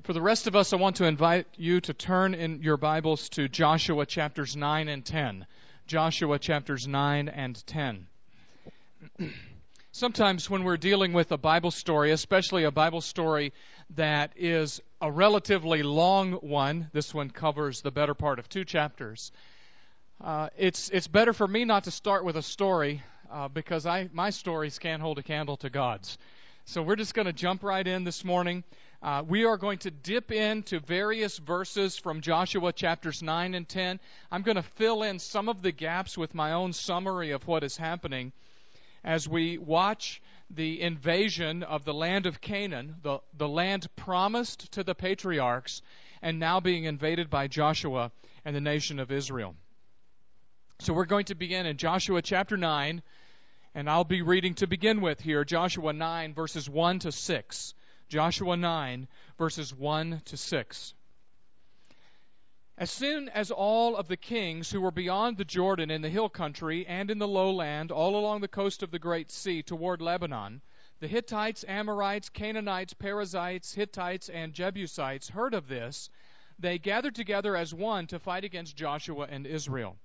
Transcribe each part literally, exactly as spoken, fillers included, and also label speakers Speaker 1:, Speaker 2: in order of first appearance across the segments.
Speaker 1: For the rest of us, I want to invite you to turn in your Bibles to Joshua chapters nine and ten. Joshua chapters nine and ten. Sometimes when we're dealing with a Bible story, especially a Bible story that is a relatively long one, this one covers the better part of two chapters, uh, it's it's better for me not to start with a story uh, because I my stories can't hold a candle to God's. So we're just going to jump right in this morning. Uh, we are going to dip into various verses from Joshua chapters nine and ten. I'm going to fill in some of the gaps with my own summary of what is happening as we watch the invasion of the land of Canaan, the, the land promised to the patriarchs, and now being invaded by Joshua and the nation of Israel. So we're going to begin in Joshua chapter nine, and I'll be reading to begin with here, Joshua nine, verses one to six. Joshua nine, verses one to six. As soon as all of the kings who were beyond the Jordan in the hill country and in the lowland, all along the coast of the Great Sea toward Lebanon, the Hittites, Amorites, Canaanites, Perizzites, Hittites, and Jebusites heard of this, they gathered together as one to fight against Joshua and Israel.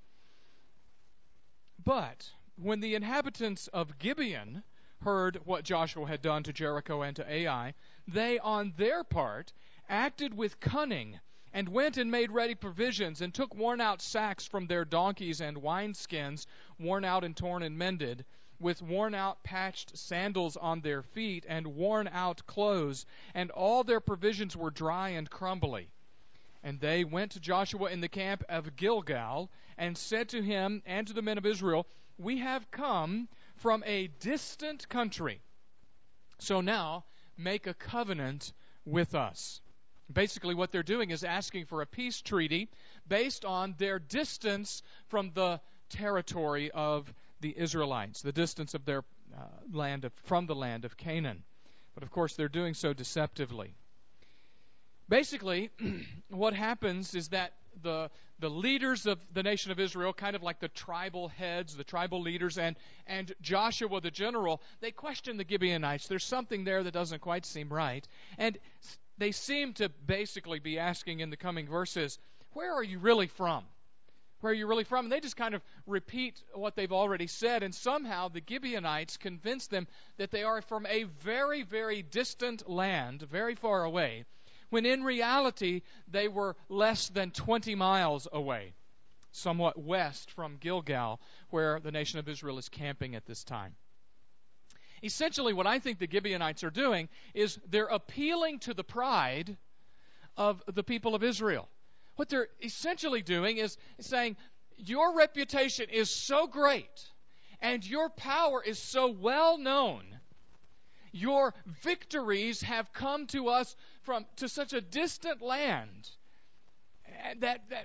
Speaker 1: But when the inhabitants of Gibeon heard what Joshua had done to Jericho and to Ai, they on their part acted with cunning and went and made ready provisions and took worn-out sacks from their donkeys and wineskins, worn out and torn and mended, with worn-out patched sandals on their feet and worn-out clothes, and all their provisions were dry and crumbly. And they went to Joshua in the camp of Gilgal and said to him and to the men of Israel, "We have come from a distant country. So now make a covenant with us." Basically what they're doing is asking for a peace treaty based on their distance from the territory of the Israelites, the distance of their uh, land of, from the land of Canaan. But of course they're doing so deceptively. Basically, what happens is that the the leaders of the nation of Israel, kind of like the tribal heads, the tribal leaders, and, and Joshua the general, they question the Gibeonites. There's something there that doesn't quite seem right. And they seem to basically be asking in the coming verses, where are you really from? Where are you really from? And they just kind of repeat what they've already said, and somehow the Gibeonites convince them that they are from a very, very distant land, very far away, when in reality they were less than twenty miles away, somewhat west from Gilgal, where the nation of Israel is camping at this time. Essentially, what I think the Gibeonites are doing is they're appealing to the pride of the people of Israel. What they're essentially doing is saying, your reputation is so great, and your power is so well known, your victories have come to us from to such a distant land that that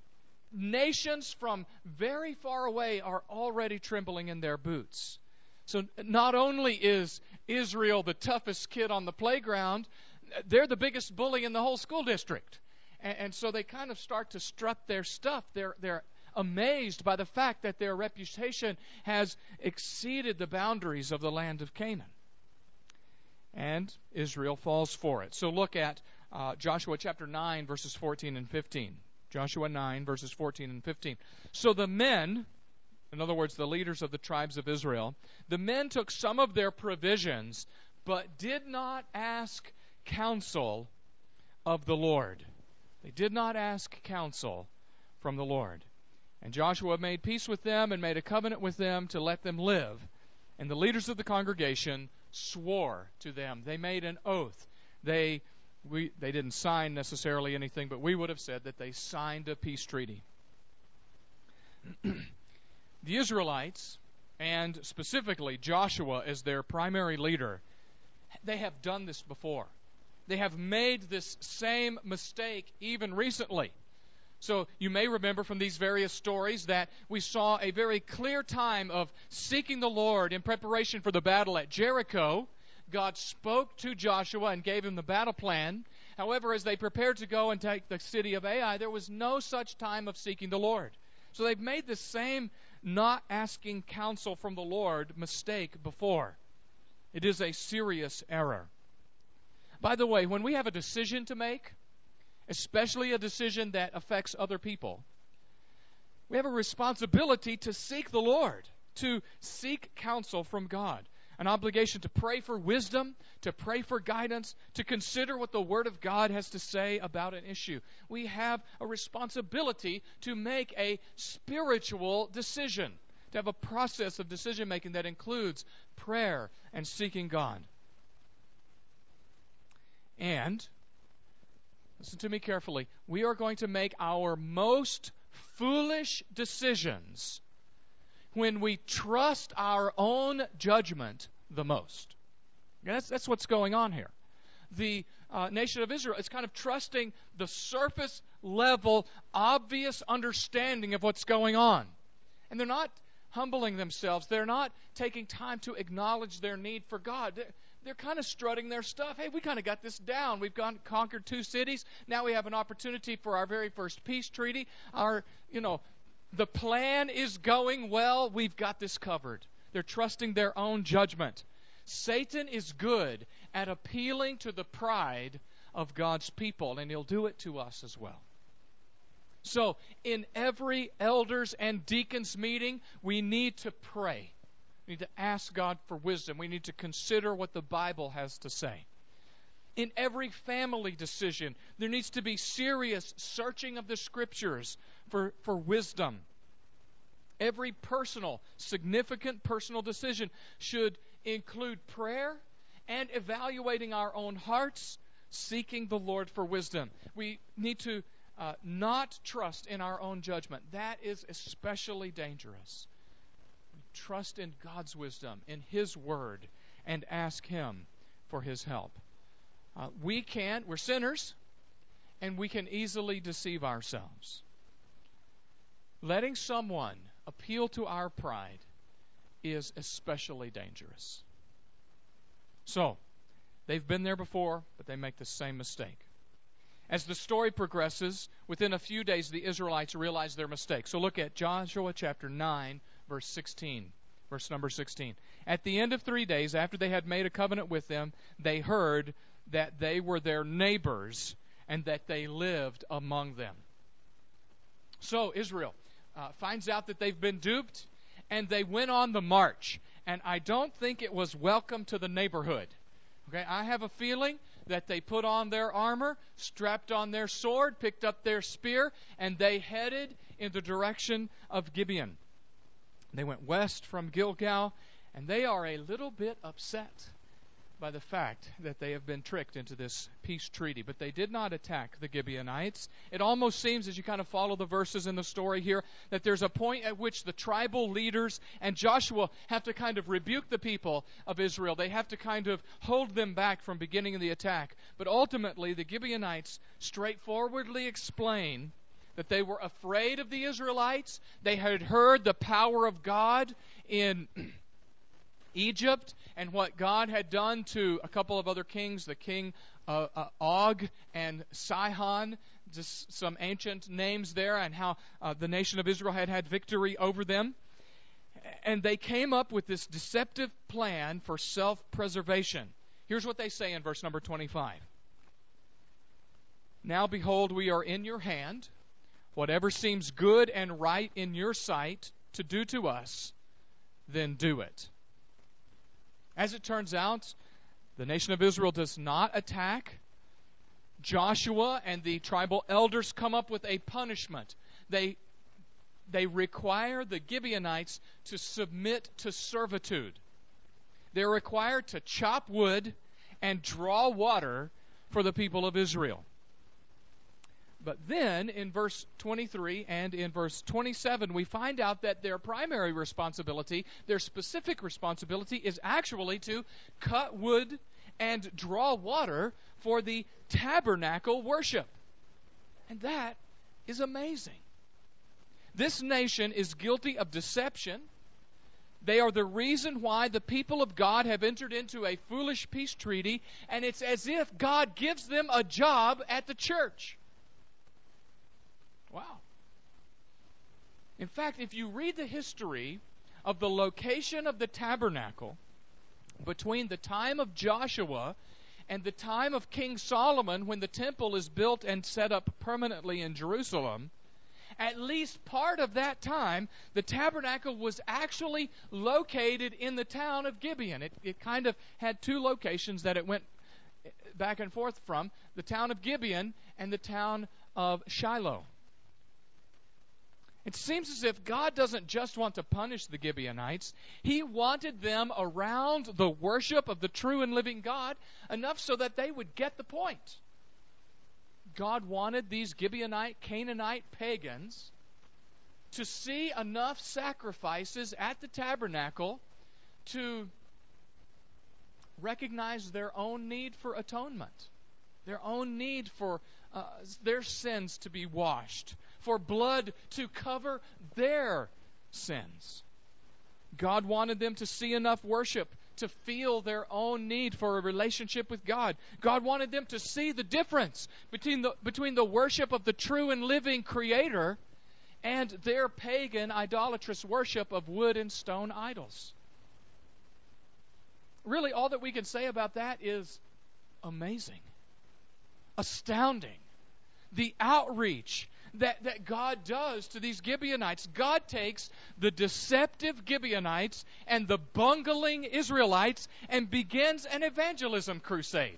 Speaker 1: nations from very far away are already trembling in their boots. So not only is Israel the toughest kid on the playground, they're the biggest bully in the whole school district. And, and so they kind of start to strut their stuff. They're they're amazed by the fact that their reputation has exceeded the boundaries of the land of Canaan. And Israel falls for it. So look at uh, Joshua chapter nine, verses fourteen and fifteen. Joshua nine, verses fourteen and fifteen. So the men, in other words, the leaders of the tribes of Israel, the men took some of their provisions, but did not ask counsel of the Lord. They did not ask counsel from the Lord. And Joshua made peace with them and made a covenant with them to let them live. And the leaders of the congregation swore to them. They made an oath. They we they didn't sign necessarily anything, but we would have said that they signed a peace treaty. The Israelites, and specifically Joshua as their primary leader, they have done this before. They have made this same mistake even recently. So you may remember from these various stories that we saw a very clear time of seeking the Lord in preparation for the battle at Jericho. God spoke to Joshua and gave him the battle plan. However, as they prepared to go and take the city of Ai, there was no such time of seeking the Lord. So they've made the same not asking counsel from the Lord mistake before. It is a serious error. By the way, when we have a decision to make, especially a decision that affects other people, we have a responsibility to seek the Lord, to seek counsel from God, an obligation to pray for wisdom, to pray for guidance, to consider what the Word of God has to say about an issue. We have a responsibility to make a spiritual decision, to have a process of decision making that includes prayer and seeking God. And, listen to me carefully, we are going to make our most foolish decisions when we trust our own judgment the most. And that's, that's what's going on here. The uh, nation of Israel is kind of trusting the surface level, obvious understanding of what's going on. And they're not humbling themselves. They're not taking time to acknowledge their need for God. They're, they're kind of strutting their stuff. Hey, we kind of got this down. We've gone conquered two cities. Now we have an opportunity for our very first peace treaty. Our, you know, the plan is going well. We've got this covered. They're trusting their own judgment. Satan is good at appealing to the pride of God's people, and he'll do it to us as well. So, in every elders and deacons meeting, we need to pray. We need to ask God for wisdom. We need to consider what the Bible has to say. In every family decision, there needs to be serious searching of the Scriptures for, for wisdom. Every personal, significant personal decision should include prayer and evaluating our own hearts, seeking the Lord for wisdom. We need to uh, not trust in our own judgment. That is especially dangerous. We trust in God's wisdom, in His Word, and ask Him for His help. Uh, we can, we're sinners, and we can easily deceive ourselves. Letting someone appeal to our pride is especially dangerous. So, they've been there before, but they make the same mistake. As the story progresses, within a few days the Israelites realize their mistake. So look at Joshua chapter nine, verse sixteen. Verse number sixteen. At the end of three days, after they had made a covenant with them, they heard that they were their neighbors and that they lived among them. So Israel uh, finds out that they've been duped, and they went on the march. And I don't think it was welcome to the neighborhood. Okay, I have a feeling that they put on their armor, strapped on their sword, picked up their spear, and they headed in the direction of Gibeon. They went west from Gilgal, and they are a little bit upset by the fact that they have been tricked into this peace treaty. But they did not attack the Gibeonites. It almost seems, as you kind of follow the verses in the story here, that there's a point at which the tribal leaders and Joshua have to kind of rebuke the people of Israel. They have to kind of hold them back from beginning the attack. But ultimately, the Gibeonites straightforwardly explain that they were afraid of the Israelites. They had heard the power of God in Egypt and what God had done to a couple of other kings, the king uh, uh, Og and Sihon, just some ancient names there, and how uh, the nation of Israel had had victory over them. And they came up with this deceptive plan for self-preservation. Here's what they say in verse number twenty-five. Now behold, we are in your hand. Whatever seems good and right in your sight to do to us, then do it. As it turns out, the nation of Israel does not attack. Joshua and the tribal elders come up with a punishment. They, they require the Gibeonites to submit to servitude. They're required to chop wood and draw water for the people of Israel. But then, in verse twenty-three and in verse twenty-seven, we find out that their primary responsibility, their specific responsibility, is actually to cut wood and draw water for the tabernacle worship. And that is amazing. This nation is guilty of deception. They are the reason why the people of God have entered into a foolish peace treaty, and it's as if God gives them a job at the church. Wow. In fact, if you read the history of the location of the tabernacle between the time of Joshua and the time of King Solomon, when the temple is built and set up permanently in Jerusalem, at least part of that time, the tabernacle was actually located in the town of Gibeon. It, it kind of had two locations that it went back and forth from, the town of Gibeon and the town of Shiloh. It seems as if God doesn't just want to punish the Gibeonites. He wanted them around the worship of the true and living God enough so that they would get the point. God wanted these Gibeonite, Canaanite pagans to see enough sacrifices at the tabernacle to recognize their own need for atonement, their own need for uh, their sins to be washed, for blood to cover their sins. God wanted them to see enough worship to feel their own need for a relationship with God. God wanted them to see the difference between the, between the worship of the true and living Creator and their pagan, idolatrous worship of wood and stone idols. Really, all that we can say about that is amazing, astounding. The outreach that, that God does to these Gibeonites. God takes the deceptive Gibeonites and the bungling Israelites and begins an evangelism crusade.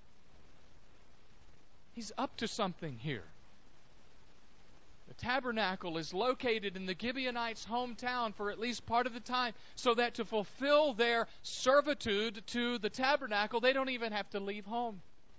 Speaker 1: He's up to something here. The tabernacle is located in the Gibeonites' hometown for at least part of the time, so that to fulfill their servitude to the tabernacle, they don't even have to leave home.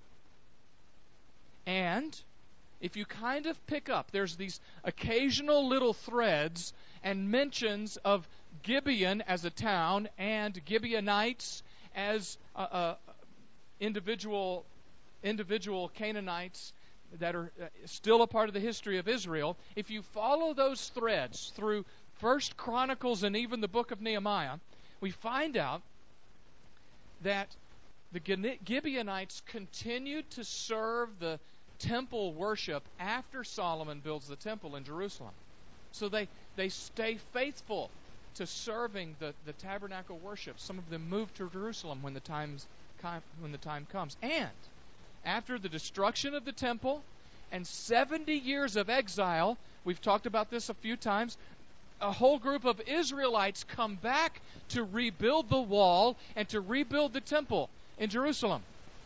Speaker 1: And if you kind of pick up, there's these occasional little threads and mentions of Gibeon as a town and Gibeonites as uh, uh, individual individual Canaanites that are still a part of the history of Israel. If you follow those threads through First Chronicles and even the book of Nehemiah, we find out that the Gibeonites continued to serve the temple worship after Solomon builds the temple in Jerusalem. So they, they stay faithful to serving the, the tabernacle worship. Some of them move to Jerusalem when the times when the time comes. And after the destruction of the temple and seventy years of exile, we've talked about this a few times, a whole group of Israelites come back to rebuild the wall and to rebuild the temple in Jerusalem.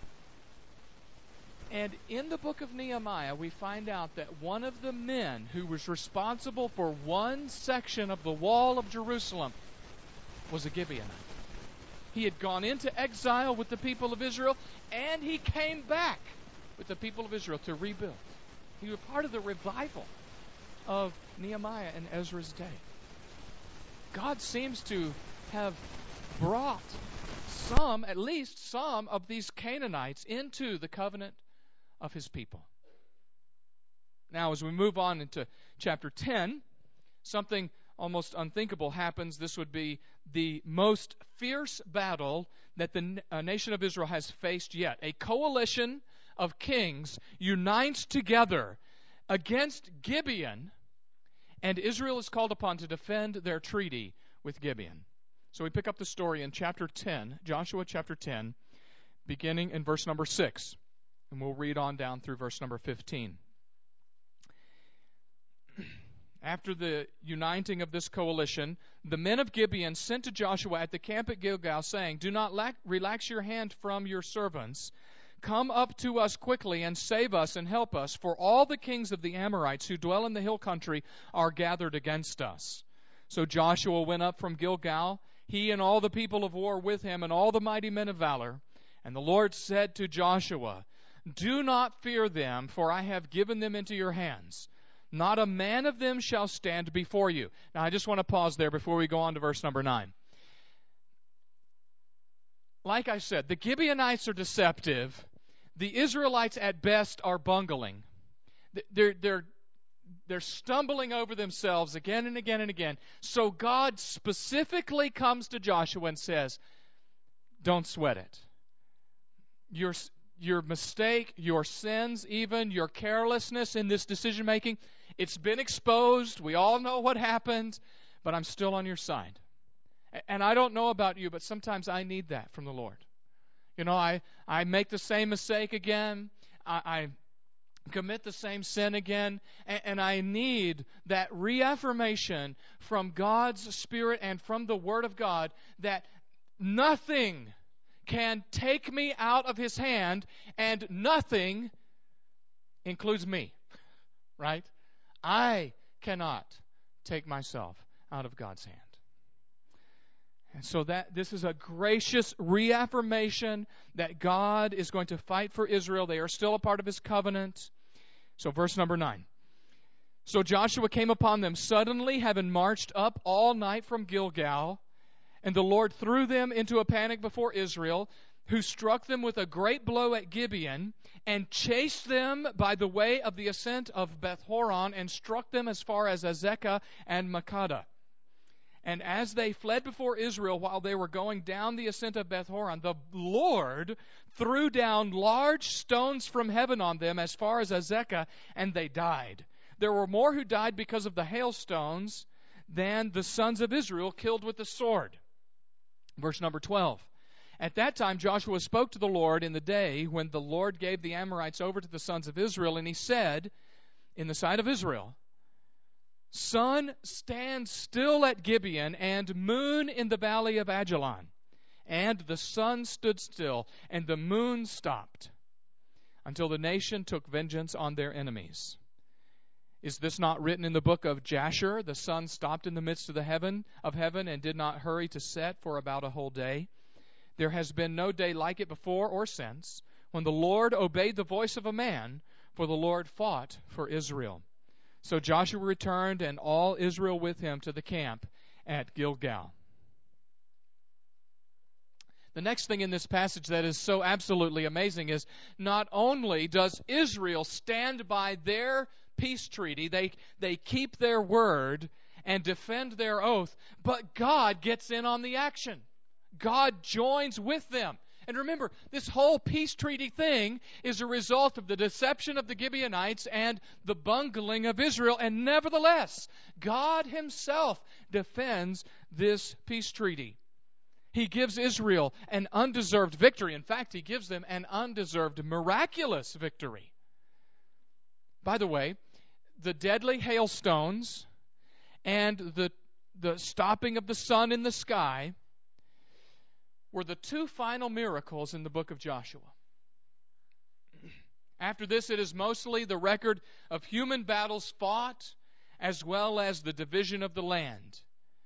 Speaker 1: And in the book of Nehemiah, we find out that one of the men who was responsible for one section of the wall of Jerusalem was a Gibeonite. He had gone into exile with the people of Israel, and he came back with the people of Israel to rebuild. He was part of the revival of Nehemiah and Ezra's day. God seems to have brought some, at least some, of these Canaanites into the covenant of His people. Now, as we move on into chapter ten, something almost unthinkable happens. This would be the most fierce battle that the uh, nation of Israel has faced yet. A coalition of kings unites together against Gibeon, and Israel is called upon to defend their treaty with Gibeon. So we pick up the story in chapter ten, Joshua chapter ten, beginning in verse number six. And we'll read on down through verse number fifteen. After the uniting of this coalition, the men of Gibeon sent to Joshua at the camp at Gilgal, saying, "Do not lack, relax your hand from your servants. Come up to us quickly and save us and help us, for all the kings of the Amorites who dwell in the hill country are gathered against us." So Joshua went up from Gilgal, he and all the people of war with him, and all the mighty men of valor. And the Lord said to Joshua, "Do not fear them, for I have given them into your hands. Not a man of them shall stand before you." Now, I just want to pause there before we go on to verse number nine. Like I said, the Gibeonites are deceptive. The Israelites, at best, are bungling. They're, they're, they're stumbling over themselves again and again and again. So God specifically comes to Joshua and says, "Don't sweat it. Your Your mistake, your sins even, your carelessness in this decision-making, it's been exposed. We all know what happened, but I'm still on your side." And I don't know about you, but sometimes I need that from the Lord. You know, I, I make the same mistake again. I, I commit the same sin again. And, and I need that reaffirmation from God's Spirit and from the Word of God that nothing can take me out of His hand, and nothing includes me. Right? I cannot take myself out of God's hand. And so that this is a gracious reaffirmation that God is going to fight for Israel. They are still a part of His covenant. So verse number nine. So Joshua came upon them suddenly, having marched up all night from Gilgal, and the Lord threw them into a panic before Israel, who struck them with a great blow at Gibeon, and chased them by the way of the ascent of Beth-horon, and struck them as far as Azekah and Makkedah. And as they fled before Israel while they were going down the ascent of Beth-horon, the Lord threw down large stones from heaven on them as far as Azekah, and they died. There were more who died because of the hailstones than the sons of Israel killed with the sword. Verse number twelve. At that time Joshua spoke to the Lord in the day when the Lord gave the Amorites over to the sons of Israel, and he said, in the sight of Israel, Sun, stand still at Gibeon, and moon in the valley of Ajalon. And the sun stood still, and the moon stopped, until the nation took vengeance on their enemies. Is this not written in the book of Jasher? The sun stopped in the midst of the heaven of heaven and did not hurry to set for about a whole day. There has been no day like it before or since, when the Lord obeyed the voice of a man, for the Lord fought for Israel. So Joshua returned, and all Israel with him, to the camp at Gilgal. The next thing in this passage that is so absolutely amazing is not only does Israel stand by their peace treaty, they, they keep their word and defend their oath, but God gets in on the action. God joins with them. And remember, this whole peace treaty thing is a result of the deception of the Gibeonites and the bungling of Israel. And nevertheless, God Himself defends this peace treaty. He gives Israel an undeserved victory. In fact, He gives them an undeserved, miraculous victory. By the way, the deadly hailstones and the, the stopping of the sun in the sky were the two final miracles in the book of Joshua. After this, it is mostly the record of human battles fought, as well as the division of the land.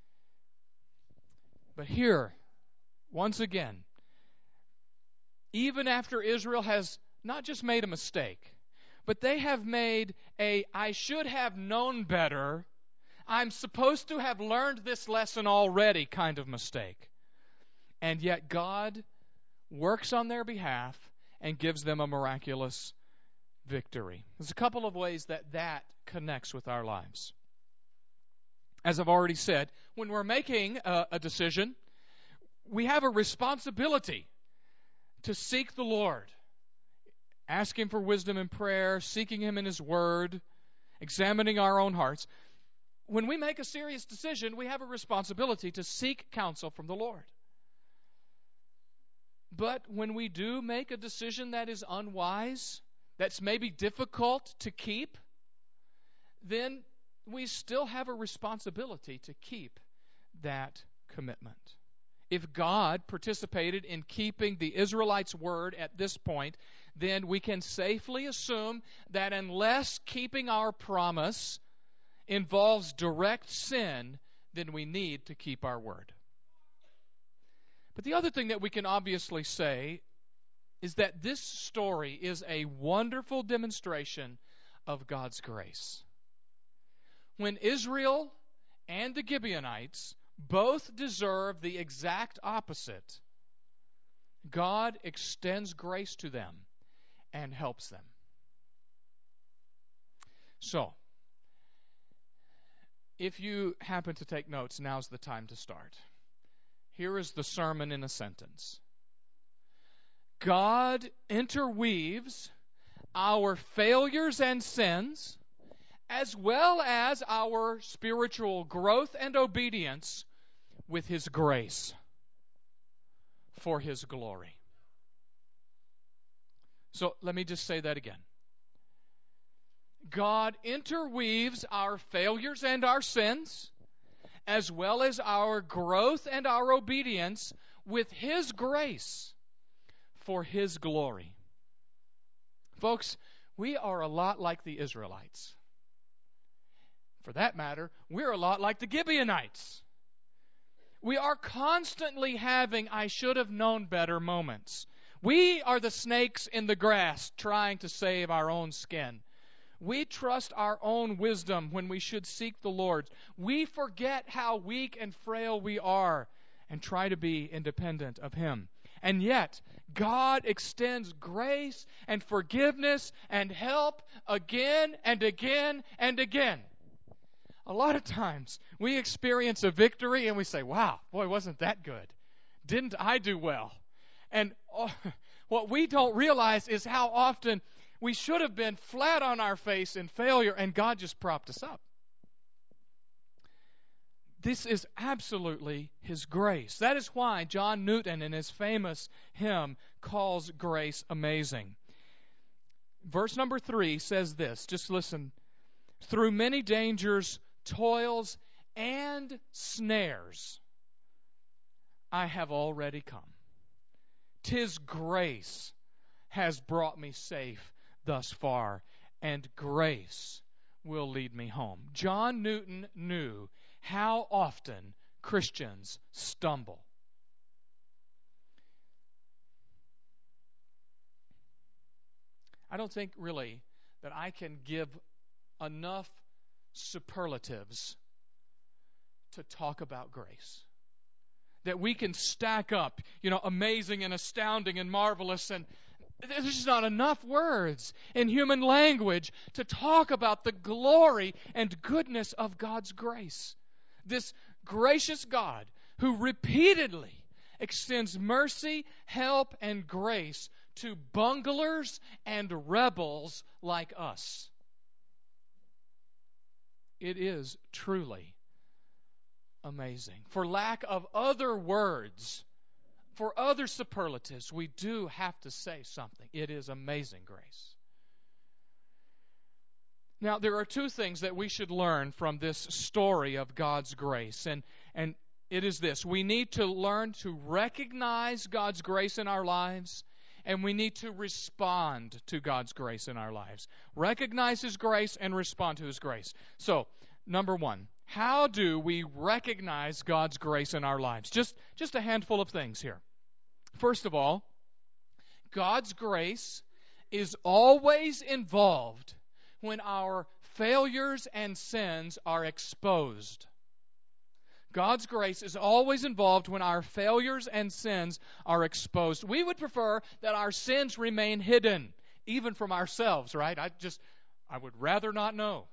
Speaker 1: But here, once again, even after Israel has not just made a mistake, but they have made a I should have known better, I'm supposed to have learned this lesson already kind of mistake. And yet God works on their behalf and gives them a miraculous victory. There's a couple of ways that that connects with our lives. As I've already said, when we're making a, a decision, we have a responsibility to seek the Lord. Ask Him for wisdom in prayer, seeking Him in His Word, examining our own hearts. When we make a serious decision, we have a responsibility to seek counsel from the Lord. But when we do make a decision that is unwise, that's maybe difficult to keep, then we still have a responsibility to keep that commitment. If God participated in keeping the Israelites' word at this point, then we can safely assume that unless keeping our promise involves direct sin, then we need to keep our word. But the other thing that we can obviously say is that this story is a wonderful demonstration of God's grace. When Israel and the Gibeonites both deserve the exact opposite, God extends grace to them and helps them. So, if you happen to take notes, now's the time to start. Here is the sermon in a sentence. God interweaves our failures and sins, as well as our spiritual growth and obedience, with His grace for His glory. So let me just say that again. God interweaves our failures and our sins, as well as our growth and our obedience, with His grace for His glory. Folks, we are a lot like the Israelites. For that matter, we're a lot like the Gibeonites. We are constantly having I should have known better moments. We are the snakes in the grass trying to save our own skin. We trust our own wisdom when we should seek the Lord's. We forget how weak and frail we are and try to be independent of Him. And yet, God extends grace and forgiveness and help again and again and again. A lot of times, we experience a victory and we say, wow, boy, wasn't that good? Didn't I do well? And oh, what we don't realize is how often we should have been flat on our face in failure, and God just propped us up. This is absolutely His grace. That is why John Newton, in his famous hymn, calls grace amazing. Verse number three says this. Just listen. Through many dangers, toils, and snares, I have already come. 'Tis grace has brought me safe thus far, and grace will lead me home. John Newton knew how often Christians stumble. I don't think really that I can give enough superlatives to talk about grace. That we can stack up, you know, amazing and astounding and marvelous, and there's just not enough words in human language to talk about the glory and goodness of God's grace. This gracious God who repeatedly extends mercy, help, and grace to bunglers and rebels like us. It is truly amazing. For lack of other words, for other superlatives, we do have to say something. It is amazing grace. Now, there are two things that we should learn from this story of God's grace, and, and it is this. We need to learn to recognize God's grace in our lives, and we need to respond to God's grace in our lives. Recognize His grace and respond to His grace. So, number one, how do we recognize God's grace in our lives? Just, just a handful of things here. First of all, God's grace is always involved when our failures and sins are exposed. God's grace is always involved when our failures and sins are exposed. We would prefer that our sins remain hidden, even from ourselves, right? I just, I would rather not know.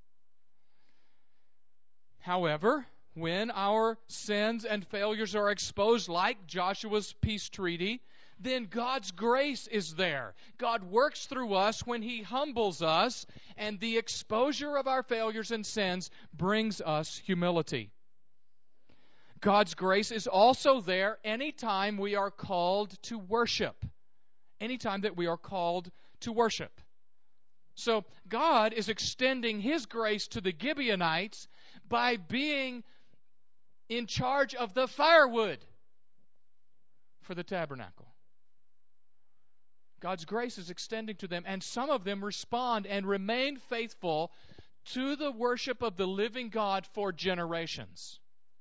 Speaker 1: However, when our sins and failures are exposed, like Joshua's peace treaty, then God's grace is there. God works through us when He humbles us, and the exposure of our failures and sins brings us humility. God's grace is also there anytime we are called to worship. Anytime that we are called to worship. So God is extending His grace to the Gibeonites by being in charge of the firewood for the tabernacle. God's grace is extending to them, and some of them respond and remain faithful to the worship of the living God for generations.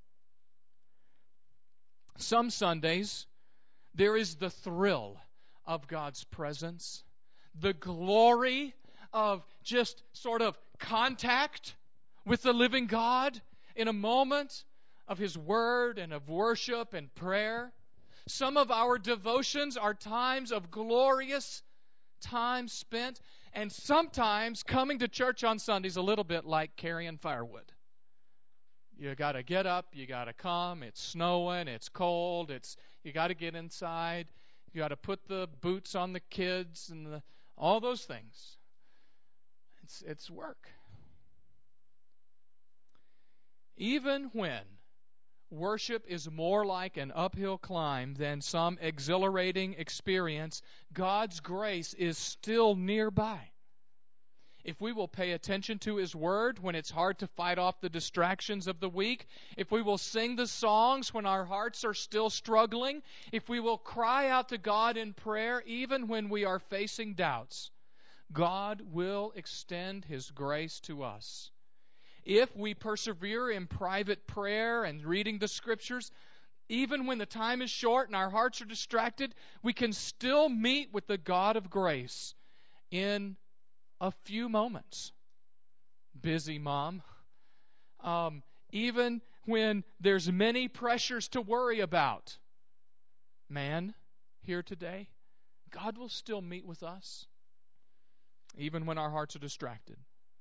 Speaker 1: Some Sundays, there is the thrill of God's presence, the glory of just sort of contact with the living God in a moment of His Word and of worship and prayer. Some of our devotions are times of glorious time spent, and sometimes coming to church on Sundays a little bit like carrying firewood. You got to get up, you got to come, it's snowing, it's cold, it's you got to get inside, you got to put the boots on the kids and the, all those things. It's it's work. Even when worship is more like an uphill climb than some exhilarating experience, God's grace is still nearby. If we will pay attention to His Word when it's hard to fight off the distractions of the week, if we will sing the songs when our hearts are still struggling, if we will cry out to God in prayer even when we are facing doubts, God will extend His grace to us. If we persevere in private prayer and reading the Scriptures, even when the time is short and our hearts are distracted, we can still meet with the God of grace in a few moments. Busy mom. Um, even when there's many pressures to worry about. Man, here today, God will still meet with us, even when our hearts are distracted.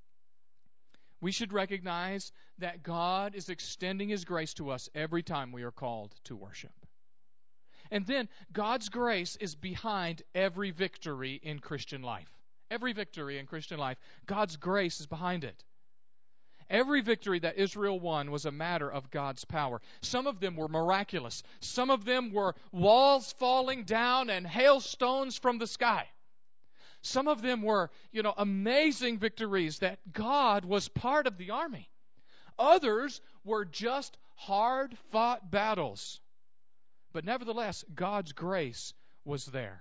Speaker 1: We should recognize that God is extending His grace to us every time we are called to worship. And then, God's grace is behind every victory in Christian life. Every victory in Christian life, God's grace is behind it. Every victory that Israel won was a matter of God's power. Some of them were miraculous. Some of them were walls falling down and hailstones from the sky. Some of them were, you know, amazing victories that God was part of the army. Others were just hard-fought battles. But nevertheless, God's grace was there.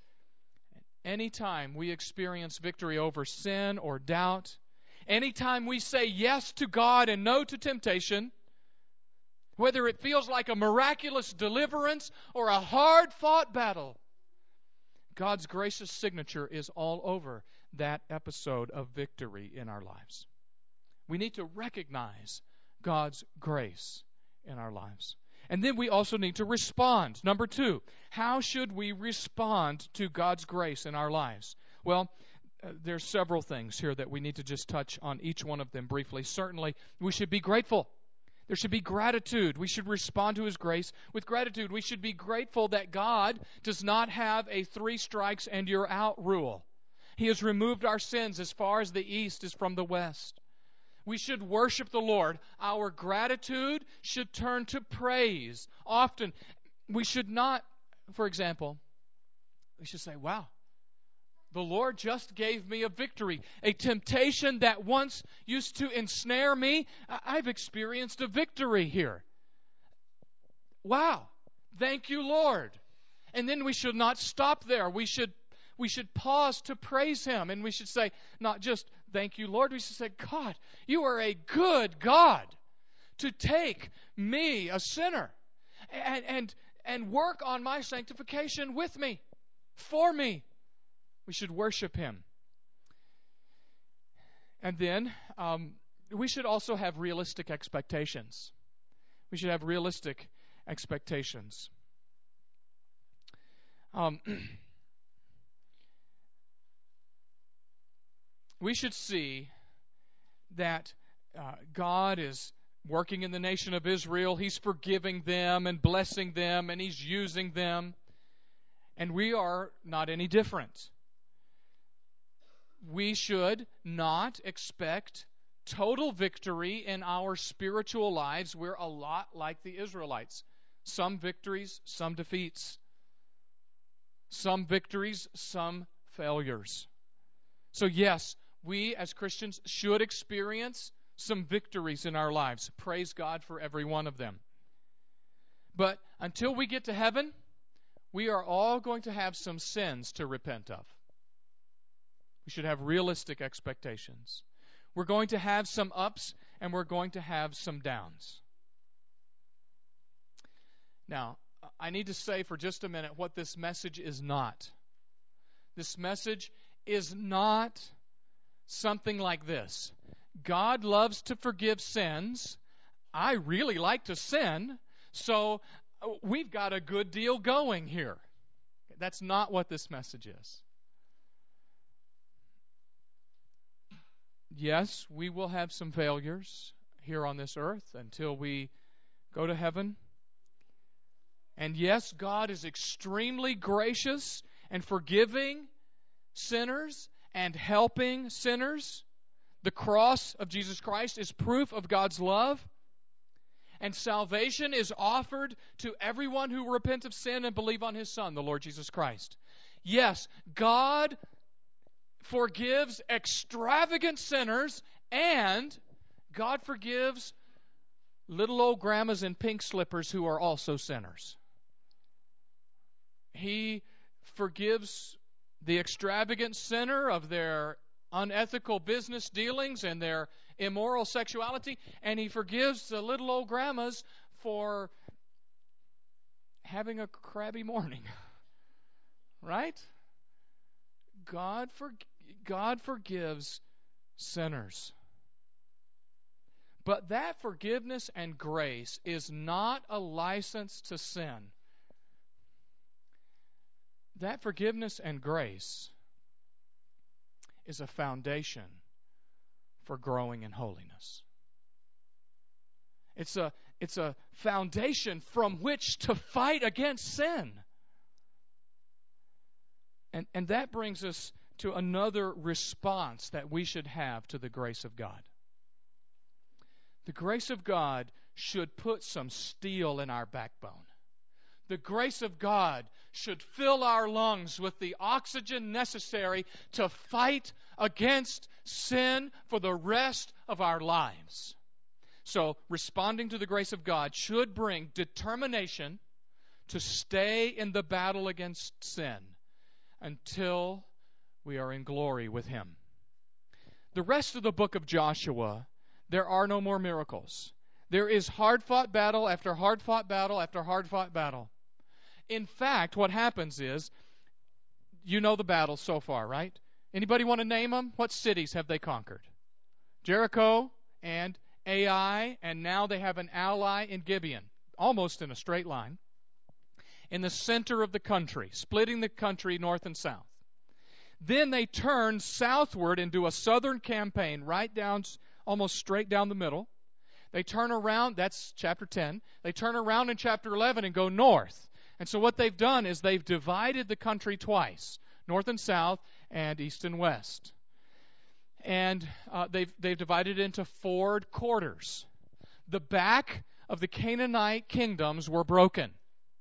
Speaker 1: Anytime we experience victory over sin or doubt, anytime we say yes to God and no to temptation, whether it feels like a miraculous deliverance or a hard-fought battle, God's gracious signature is all over that episode of victory in our lives. We need to recognize God's grace in our lives. And then we also need to respond. Number two, how should we respond to God's grace in our lives? Well, uh, there's several things here that we need to just touch on each one of them briefly. Certainly, we should be grateful. There should be gratitude. We should respond to His grace with gratitude. We should be grateful that God does not have a three strikes and you're out rule. He has removed our sins as far as the east is from the west. We should worship the Lord. Our gratitude should turn to praise. Often, we should not, for example, we should say, wow, the Lord just gave me a victory. A temptation that once used to ensnare me, I've experienced a victory here. Wow, thank you, Lord. And then we should not stop there. We should We should pause to praise Him. And we should say, not just, thank you, Lord. We should say, God, you are a good God to take me, a sinner, and, and, and work on my sanctification with me, for me. We should worship Him. And then um, we should also have realistic expectations. We should have realistic expectations. Um We should see that uh, God is working in the nation of Israel. He's forgiving them and blessing them, and He's using them. And we are not any different. We should not expect total victory in our spiritual lives. We're a lot like the Israelites. Some victories, some defeats. Some victories, some failures. So yes, we as Christians should experience some victories in our lives. Praise God for every one of them. But until we get to heaven, we are all going to have some sins to repent of. We should have realistic expectations. We're going to have some ups and we're going to have some downs. Now, I need to say for just a minute what this message is not. This message is not something like this. God loves to forgive sins. I really like to sin, so we've got a good deal going here. That's not what this message is. Yes, we will have some failures here on this earth until we go to heaven. And yes, God is extremely gracious and forgiving sinners and helping sinners. The cross of Jesus Christ is proof of God's love. And salvation is offered to everyone who repents of sin and believe on His Son, the Lord Jesus Christ. Yes, God forgives extravagant sinners, and God forgives little old grandmas in pink slippers who are also sinners. He forgives the extravagant sinner of their unethical business dealings and their immoral sexuality, and He forgives the little old grandmas for having a crabby morning. Right? God for, God forgives sinners. But that forgiveness and grace is not a license to sin. That forgiveness and grace is a foundation for growing in holiness. It's a, it's a foundation from which to fight against sin. And, and that brings us to another response that we should have to the grace of God. The grace of God should put some steel in our backbone. The grace of God should fill our lungs with the oxygen necessary to fight against sin for the rest of our lives. So, responding to the grace of God should bring determination to stay in the battle against sin until we are in glory with Him. The rest of the book of Joshua, there are no more miracles. There is hard-fought battle after hard-fought battle after hard-fought battle. In fact, what happens is, you know the battles so far, right? Anybody want to name them? What cities have they conquered? Jericho and Ai, and now they have an ally in Gibeon, almost in a straight line, in the center of the country, splitting the country north and south. Then they turn southward and do a southern campaign, right down, almost straight down the middle. They turn around, that's chapter ten. They turn around in chapter eleven and go north. And so what they've done is they've divided the country twice, north and south and east and west. And uh, they've, they've divided it into four quarters. The back of the Canaanite kingdoms were broken.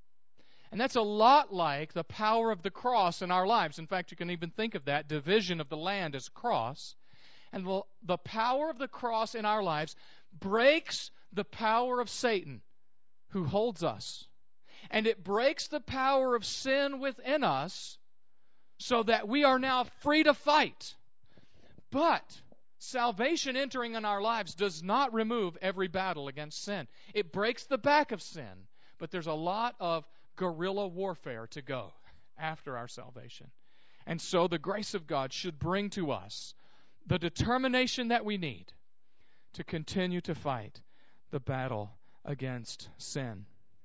Speaker 1: And that's a lot like the power of the cross in our lives. In fact, you can even think of that division of the land as a cross. And the, the power of the cross in our lives breaks the power of Satan, who holds us. And it breaks the power of sin within us so that we are now free to fight. But salvation entering in our lives does not remove every battle against sin. It breaks the back of sin, but there's a lot of guerrilla warfare to go after our salvation. And so the grace of God should bring to us the determination that we need to continue to fight the battle against sin.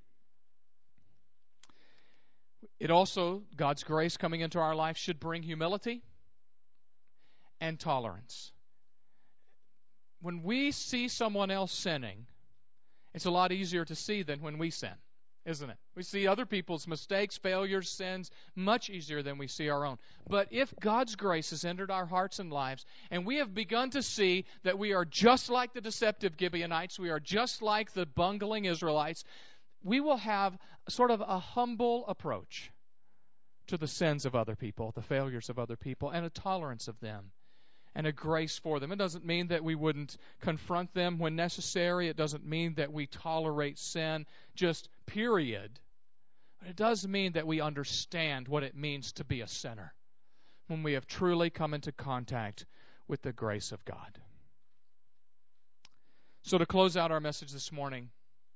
Speaker 1: It also, God's grace coming into our life should bring humility and tolerance. When we see someone else sinning, it's a lot easier to see than when we sin, isn't it? We see other people's mistakes, failures, sins much easier than we see our own. But if God's grace has entered our hearts and lives, and we have begun to see that we are just like the deceptive Gibeonites, we are just like the bungling Israelites, we will have sort of a humble approach to the sins of other people, the failures of other people, and a tolerance of them, and a grace for them. It doesn't mean that we wouldn't confront them when necessary. It doesn't mean that we tolerate sin, just period. But it does mean that we understand what it means to be a sinner when we have truly come into contact with the grace of God. So to close out our message this morning,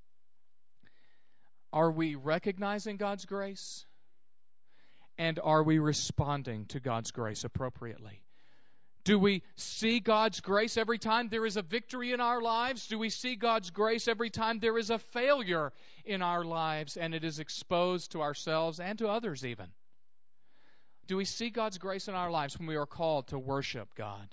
Speaker 1: are we recognizing God's grace? And are we responding to God's grace appropriately? Do we see God's grace every time there is a victory in our lives? Do we see God's grace every time there is a failure in our lives and it is exposed to ourselves and to others even? Do we see God's grace in our lives when we are called to worship God?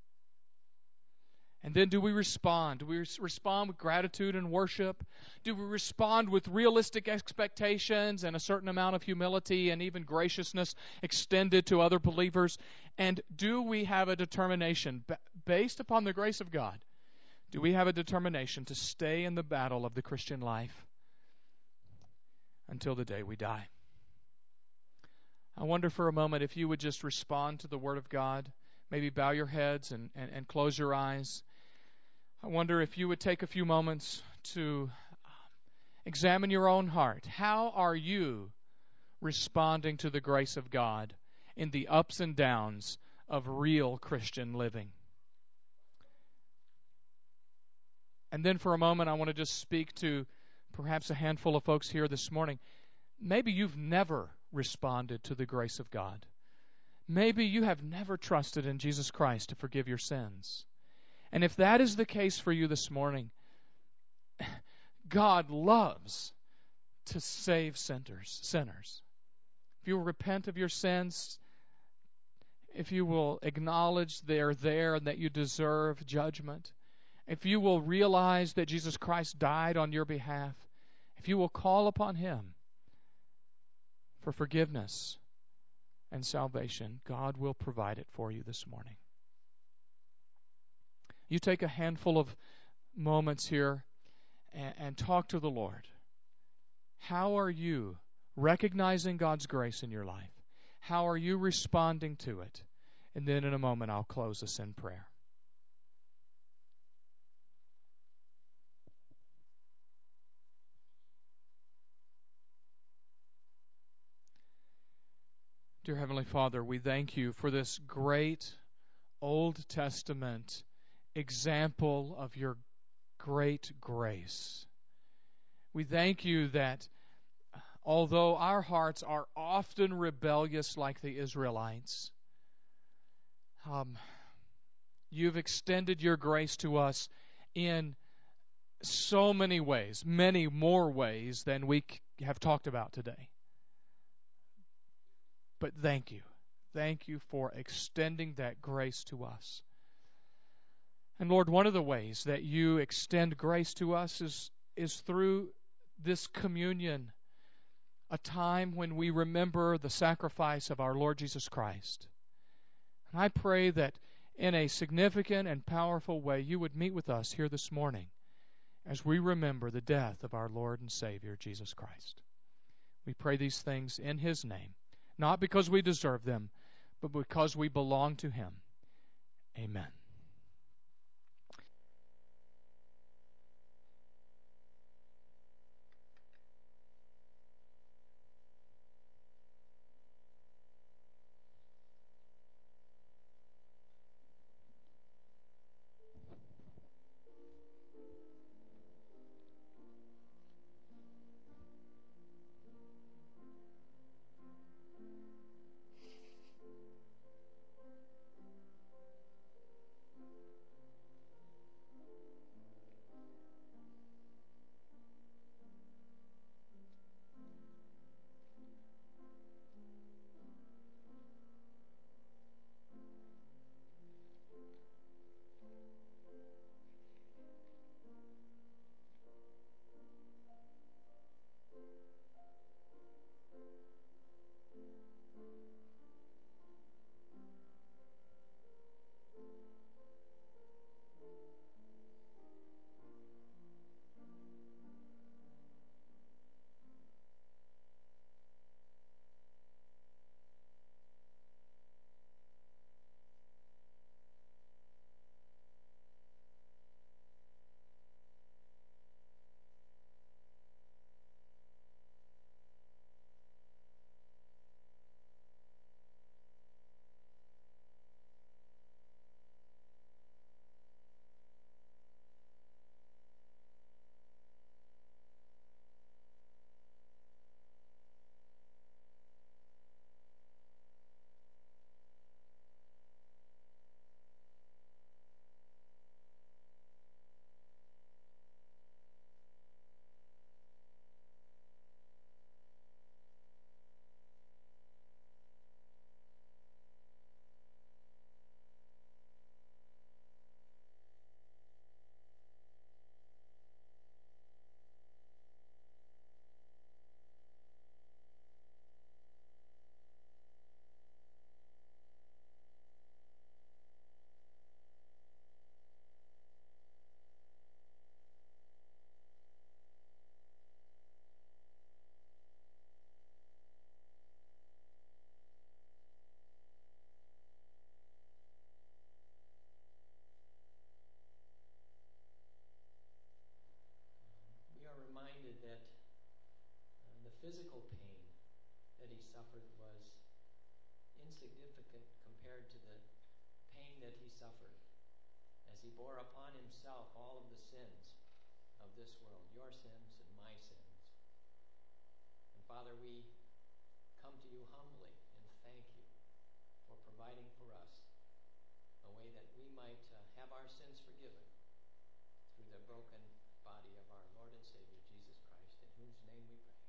Speaker 1: And then do we respond? Do we respond with gratitude and worship? Do we respond with realistic expectations and a certain amount of humility and even graciousness extended to other believers? And do we have a determination based upon the grace of God Do we have a determination to stay in the battle of the Christian life until the day we die? I wonder for a moment if you would just respond to the Word of God. Maybe bow your heads and, and, and close your eyes. I wonder if you would take a few moments to examine your own heart. How are you responding to the grace of God in the ups and downs of real Christian living? And then for a moment, I want to just speak to perhaps a handful of folks here this morning. Maybe you've never responded to the grace of God. Maybe you have never trusted in Jesus Christ to forgive your sins. And if that is the case for you this morning, God loves to save sinners. sinners. If you will repent of your sins, if you will acknowledge they're there and that you deserve judgment, if you will realize that Jesus Christ died on your behalf, if you will call upon Him for forgiveness and salvation, God will provide it for you this morning. You take a handful of moments here and, and talk to the Lord. How are you recognizing God's grace in your life? How are you responding to it? And then in a moment I'll close us in prayer. Dear Heavenly Father, we thank you for this great Old Testament example of your great grace. We thank you that although our hearts are often rebellious like the Israelites, um, you've extended your grace to us in so many ways, many more ways than we have talked about today. But thank you. Thank you for extending that grace to us. And Lord, one of the ways that you extend grace to us is, is through this communion, a time when we remember the sacrifice of our Lord Jesus Christ. And I pray that in a significant and powerful way you would meet with us here this morning as we remember the death of our Lord and Savior, Jesus Christ. We pray these things in His name, not because we deserve them, but because we belong to Him. Amen.
Speaker 2: physical pain that he suffered was insignificant compared to the pain that he suffered as he bore upon himself all of the sins of this world, your sins and my sins. And Father, we come to you humbly and thank you for providing for us a way that we might uh, have our sins forgiven through the broken body of our Lord and Savior, Jesus Christ, in whose name we pray.